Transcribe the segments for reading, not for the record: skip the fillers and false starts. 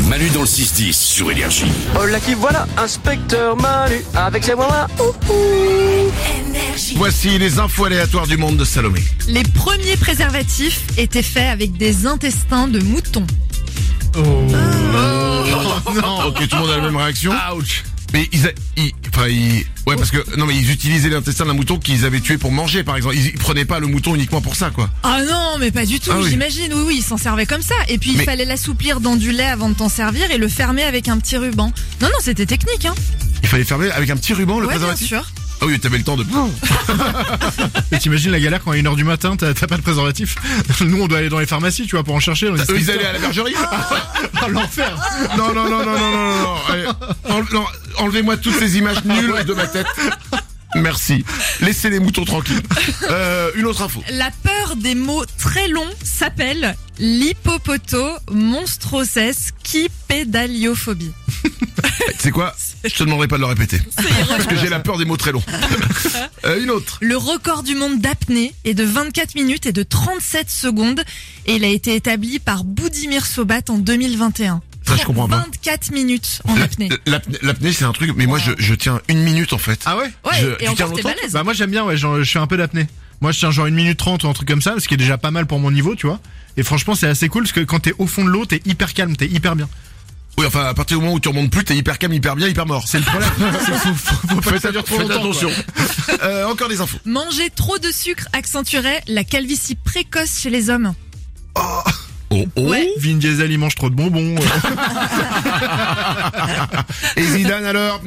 Manu dans le 6-10 sur Énergie. Oh là qui voilà, inspecteur Manu, avec ses voix. Voici les infos aléatoires du monde de Salomé. Les premiers préservatifs étaient faits avec des intestins de mouton. Non, ok, tout le monde a la même réaction. Ouch. Mais ouais, parce que non, mais ils utilisaient l'intestin d'un mouton qu'ils avaient tué pour manger, par exemple. Ils prenaient pas le mouton uniquement pour ça, quoi. Ah non, mais pas du tout, oui. j'imagine. Oui, ils s'en servaient comme ça. Et puis il fallait l'assouplir dans du lait avant de t'en servir et le fermer avec un petit ruban. Non, c'était technique, hein. Il fallait fermer avec un petit ruban le Ouais, bien préservatif. sûr. Ah oui, t'avais le temps de. Et t'imagines la galère quand à 1h du matin t'as pas de préservatif. Nous on doit aller dans les pharmacies, tu vois, pour en chercher. Eux, ils allaient à la bergerie. Oh, l'enfer. Non. Allez, enlevez-moi toutes ces images nulles de ma tête. Merci. Laissez les moutons tranquilles. Une autre info. La peur des mots très longs s'appelle l'hypopotomonstrosesquipédaliophobie. C'est quoi? Je te demanderai pas de le répéter. Parce que j'ai la peur des mots très longs. Une autre. Le record du monde d'apnée est de 24 minutes et de 37 secondes et il a été établi par Boudimir Sobat en 2021. Ça, je comprends pas. 24 minutes en apnée. L'apnée, c'est un truc, mais moi, je tiens 1 minute, en fait. Ah ouais? Ouais, tu et tiens encore t'es longtemps balèze. Bah moi j'aime bien, ouais, je fais un peu d'apnée. Moi je tiens genre 1 minute 30 ou un truc comme ça, ce qui est déjà pas mal pour mon niveau, tu vois. Et franchement c'est assez cool parce que quand t'es au fond de l'eau, t'es hyper calme, t'es hyper bien. Oui, enfin, à partir du moment où tu remontes plus, t'es hyper calme, hyper bien, hyper mort. C'est le problème. faut pas que ça dure trop Faites longtemps. attention. Encore des infos. Manger trop de sucre accentuerait la calvitie précoce chez les hommes. Oh. Ouais. Vin Diesel il mange trop de bonbons. Et Zidane alors.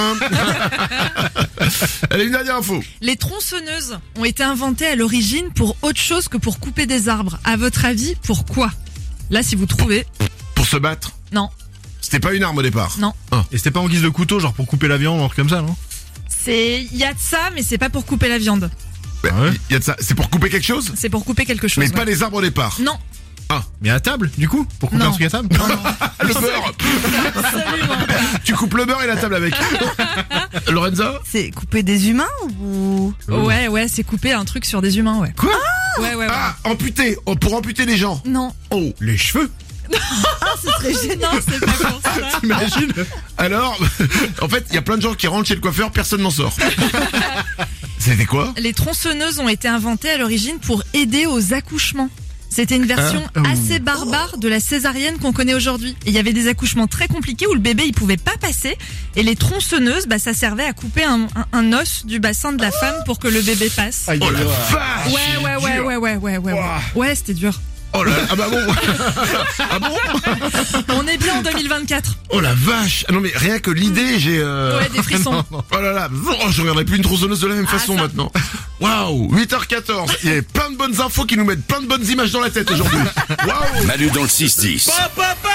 Allez, une dernière info. Les tronçonneuses ont été inventées à l'origine pour autre chose que pour couper des arbres. À votre avis, pourquoi? Là, si vous trouvez... Pour se battre. Non, C'était pas une arme au départ. non. Et c'était pas en guise de couteau, genre pour couper la viande, un truc comme ça, non? Il y a de ça, mais c'est pas pour couper la viande. Ouais, Ah ouais. y a de ça. C'est pour couper quelque chose? C'est pour couper quelque chose. Mais ouais. pas les arbres au départ. Non, Mais à table, du coup? Pour couper Non. un truc à table? Le beurre. absolument pas. Tu coupes le beurre et la table avec. Lorenza? C'est couper des humains ou... Ouais, c'est couper un truc sur des humains, ouais. Quoi? Ouais. Ah, amputer. Oh, pour amputer les gens. Non, Oh. Les cheveux? Ce serait génial. non, c'est pas pour ça. T'imagines? Alors, en fait, il y a plein de gens qui rentrent chez le coiffeur, personne n'en sort. C'était quoi? Les tronçonneuses ont été inventées à l'origine pour aider aux accouchements. C'était une version assez barbare de la césarienne qu'on connaît aujourd'hui. Et il y avait des accouchements très compliqués où le bébé il pouvait pas passer et les tronçonneuses, ça servait à couper un os du bassin de la femme pour que le bébé passe. Aïe, Oh la aïe, aïe. vache! Ouais. Ouais, c'était dur. Oh là, ah bah bon. Ah bon? On est bien en 2024. Oh la vache! Ah non mais rien que l'idée, j'ai Ouais, des frissons. Oh là là, je regarderai plus une tronçonneuse de la même façon ça. maintenant. Waouh, 8h14. Il y a plein de bonnes infos qui nous mettent plein de bonnes images dans la tête aujourd'hui. Waouh! Manu dans le 6-10.